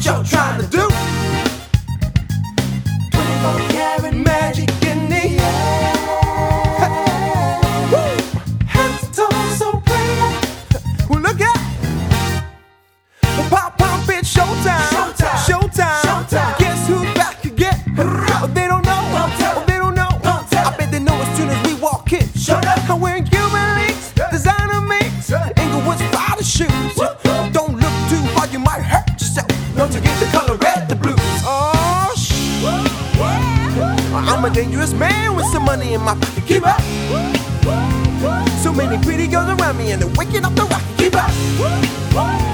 what you're trying to do. 24-karat magic in the air. Head to toe so clear. Well, look out. Pop, pop, it's showtime. Showtime. Showtime. Showtime. Guess who's back again? Oh, they don't know. Oh, they don't know. I bet they know as soon as we walk in. Shut up. I'm wearing Cuban links, designer mix, Inglewood's finest shoes. Don't look too hard, you might hurt yourself. Don't you get the color red, the blues. Oh, shh. I'm a dangerous man with some money in my pocket. Keep up. So many pretty girls around me and they're waking up the rocket. Keep up.